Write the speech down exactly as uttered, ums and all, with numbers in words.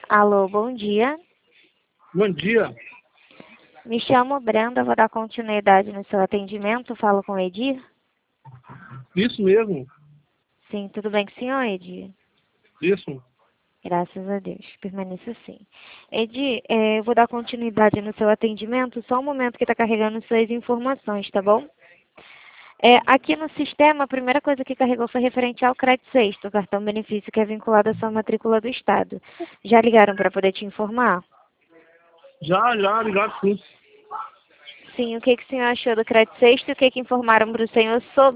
Alô, bom dia. Bom dia. Me chamo Brenda, vou dar continuidade no seu atendimento. Falo com o Edir? Isso mesmo. Sim, tudo bem com o senhor, Edir? Isso. Graças a Deus, permaneça assim. Edir, é, eu vou dar continuidade no seu atendimento, só um momento que está carregando suas informações, tá bom? É, aqui no sistema, a primeira coisa que carregou foi referente ao crédito sexto, o cartão benefício que é vinculado à sua matrícula do Estado. Já ligaram para poder te informar? Já, já, ligado sim. Sim, o que, que o senhor achou do crédito sexto e o que, que informaram para o senhor sobre